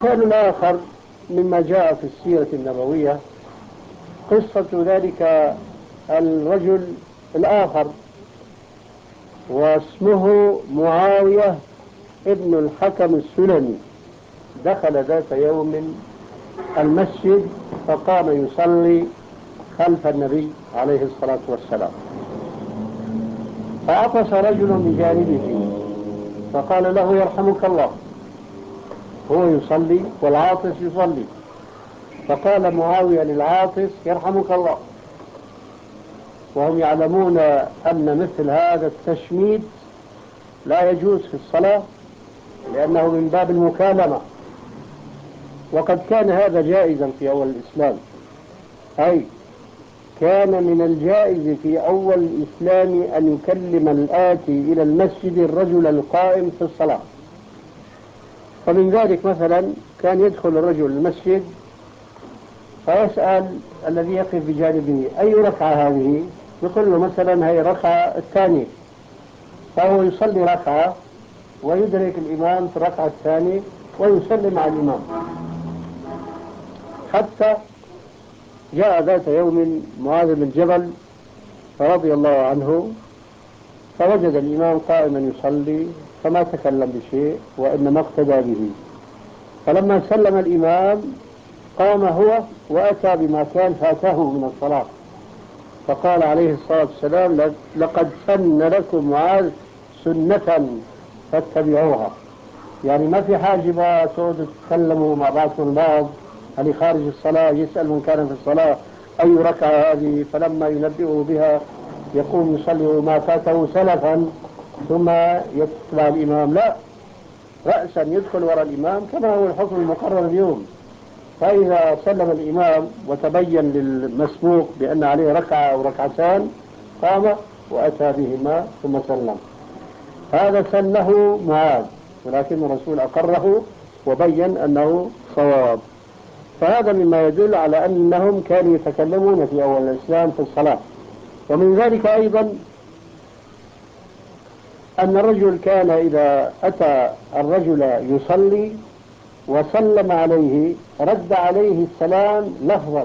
مثال آخر مما جاء في السيرة النبوية قصة ذلك الرجل الآخر، واسمه معاوية ابن الحكم السلمي. دخل ذات يوم المسجد فقام يصلي خلف النبي عليه الصلاة والسلام، فعطس رجل بجانبه فقال له: يرحمك الله. هو يصلي والعاطس يصلي، فقال معاوية للعاطس: يرحمك الله. وهم يعلمون أن مثل هذا التشميت لا يجوز في الصلاة لأنه من باب المكالمة، وقد كان هذا جائزا في أول الإسلام، أي كان من الجائز في أول الإسلام أن يكلم الآتي إلى المسجد الرجل القائم في الصلاة. فمن ذلك مثلا كان يدخل الرجل المسجد فيسأل الذي يقف بجانبه: أي ركعة هذه؟ يقول له مثلا: هي الركعة الثانية. فهو يصلي ركعة ويدرك الإمام في الركعة الثانية ويسلم على الإمام. حتى جاء ذات يوم معاذ بن جبل رضي الله عنه فوجد الإمام قائما يصلي فما تكلم بشيء وإنما اقتدى به. فلما سلم الإمام قام هو وأتى بما كان فاته من الصلاة، فقال عليه الصلاة والسلام: لقد سن لكم معاذ سنة فاتبعوها. يعني ما في حاجة بقى تقعدوا تتكلموا مع بعضكم البعض، اللي خارج الصلاة يسأل من كان في الصلاة: أي ركعة هذه؟ فلما ينبئه بها يقوم يصلي ما فاته سلفا ثم يتبع الإمام. لا، رأسا يدخل وراء الإمام كما هو الحكم المقرر اليوم. فإذا سلم الإمام وتبين للمسبوق بأن عليه ركعة أو ركعتان قام وأتى بهما ثم سلم. هذا سنه معاذ، ولكن الرسول أقره وبين أنه صواب. فهذا مما يدل على أنهم كانوا يتكلمون في أول الإسلام في الصلاة. ومن ذلك أيضا أن الرجل كان إذا أتى الرجل يصلي وسلم عليه رد عليه السلام لفظا.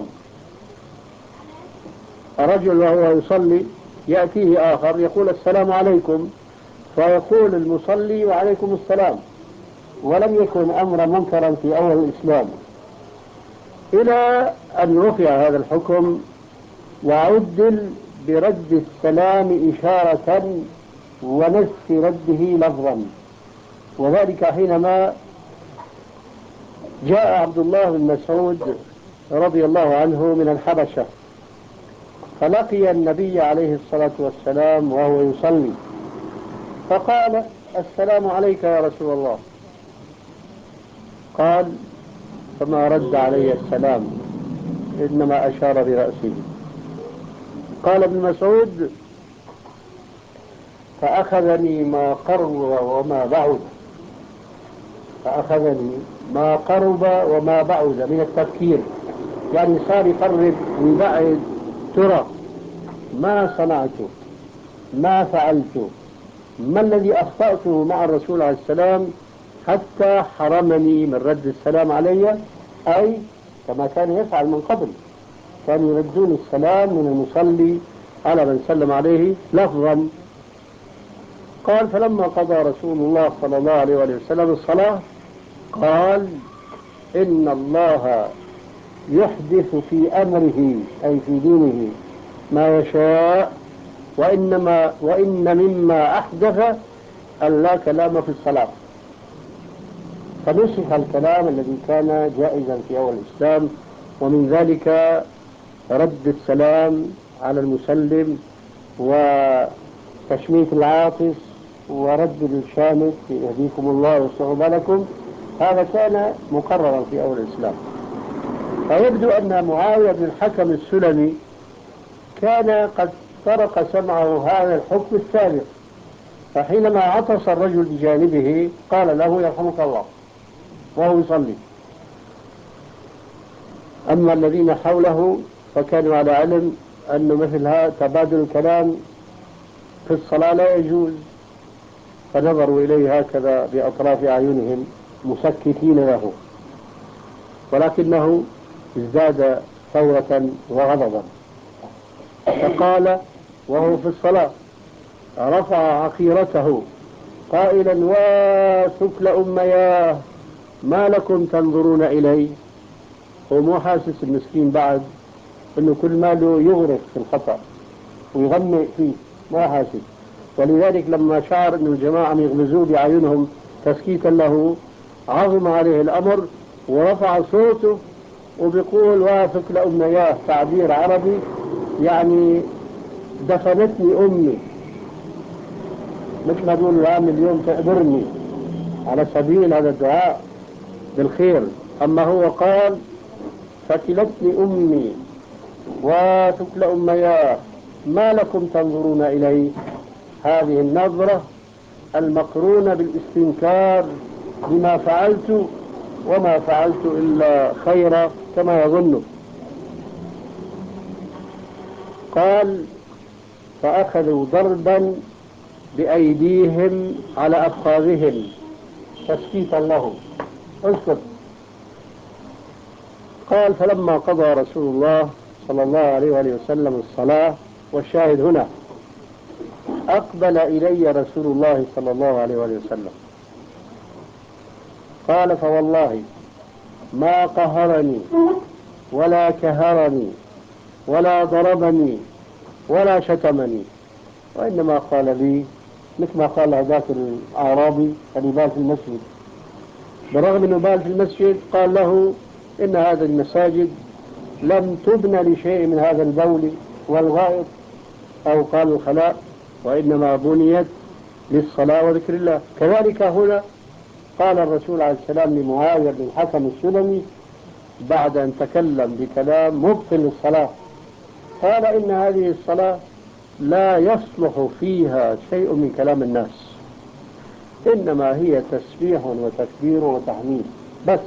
الرجل وهو يصلي يأتيه آخر يقول: السلام عليكم، فيقول المصلي: وعليكم السلام. ولم يكن أمر منكرا في أول الإسلام، إلى أن رفع هذا الحكم وعدل برد السلام إشارة ونسخ رده لفظا. وذلك حينما جاء عبد الله بن مسعود رضي الله عنه من الحبشة فلقي النبي عليه الصلاة والسلام وهو يصلي فقال: السلام عليك يا رسول الله. قال: فما رد علي السلام، إنما أشار برأسه. قال ابن مسعود: فأخذني ما قرب وما بعد. فأخذني ما قرب وما بعد من التفكير، يعني صار يقرب ويبعد. ترى ما صنعت، ما فعلت، ما الذي أخطأته مع الرسول عليه السلام حتى حرمني من رد السلام علي؟ أي كما كان يفعل من قبل، كانوا يردون السلام من المصلي على من سلم عليه لفظا. قال: فلما قضى رسول الله صلى الله عليه وسلم الصلاة قال: إن الله يحدث في أمره أي في دينه ما يشاء، وإن مما أحدث أن لا كلام في الصلاة. فنسخ الكلام الذي كان جائزا في أول الإسلام، ومن ذلك رد السلام على المسلم وتشميت العاطس ورد الشامت: يهديكم الله ويصلح بالكم. هذا كان مقررا في أول الإسلام. فيبدو أن معاوية بن الحكم السلمي كان قد طرق سمعه هذا الحكم السابق، فحينما عطس الرجل بجانبه قال له: يرحمك الله، وهو يصلي. أما الذين حوله فكانوا على علم أن مثل هذا تبادل الكلام في الصلاة لا يجوز، فنظروا إليه هكذا بأطراف أعينهم مسكتين له. ولكنه ازداد ثورة وغضبا، فقال وهو في الصلاة رفع عقيرته قائلا: وثكل أمياه ما لكم تنظرون إلي. هو مو حاسس المسكين بعد انه كل ماله يغرق في الخطأ ويغمق فيه، ما حاسس. ولذلك لما شعر انه الجماعة يغمزوه بأعينهم تسكيتا له عظم عليه الأمر ورفع صوته وبيقول: وثكل أمياه، تعبير عربي يعني دفنتني أمي، مثل ما بيقولوا العام اليوم تقبرني، على سبيل هذا الدعاء بالخير. أما هو قال: فتلتني أمي وثكل أمياه ما لكم تنظرون إلي. هذه النظرة المقرونة بالاستنكار بما فعلت وما فعلت إلا خيرا كما يظن. قال: فأخذوا ضربا بأيديهم على أفخاذهم تسكيتا له. اسكت. قال: فلما قضى رسول الله صلى الله عليه وآله وسلم الصلاة، والشاهد هنا، أقبل إلي رسول الله صلى الله عليه وآله وسلم قال: فوالله ما قهرني ولا كهرني ولا ضربني ولا شتمني، وإنما قال لي مثل ما قال هذاك الأعرابي اللي بال في المسجد، برغم أنه بال في المسجد قال له: إن هذا المساجد لم تبنى لشيء من هذا البول والغائط أو قال الخلاء، وإنما بنيت للصلاة وذكر الله. كذلك هنا قال الرسول عليه السلام لمعاوية بن الحكم السلمي بعد أن تكلم بكلام مبطل للصلاة، قال: إن هذه الصلاة لا يصلح فيها شيء من كلام الناس، إنما هي تسبيح وتكبير وتحميد بس.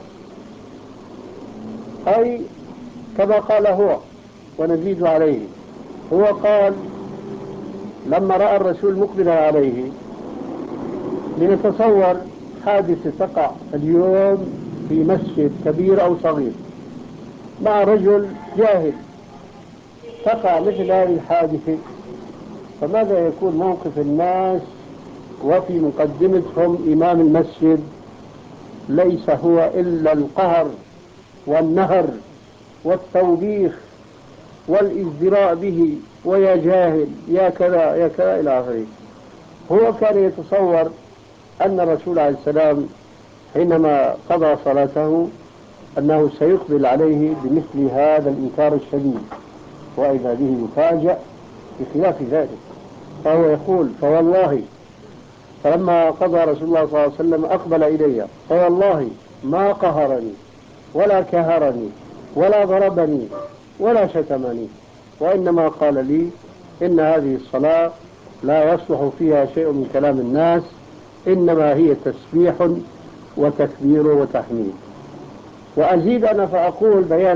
أي كما قال هو، ونزيد عليه. هو قال لما رأى الرسول مقبلا عليه، لنتصور حادثة تقع اليوم في مسجد كبير أو صغير مع رجل جاهل، تقع مثل هذه الحادثة، فماذا يكون موقف الناس وفي مقدمتهم إمام المسجد ليس هو إلا القهر والنهر والتوبيخ والازدراء به، ويا جاهل يا كذا يا كذا إلى آخره. هو كان يتصور أن الرسول عليه السلام حينما قضى صلاته أنه سيقبل عليه بمثل هذا الإنكار الشديد، وإذا به يفاجأ بخلاف ذلك. فهو يقول: فوالله، فلما قضى رسول الله صلى الله عليه وسلم أقبل إلي، فوالله ما قهرني ولا كهرني ولا ضربني ولا شتمني، وإنما قال لي: إن هذه الصلاة لا يصلح فيها شيء من كلام الناس، إنما هي تسبيح وتكبير وتحميد. وأزيد أنا فأقول بيان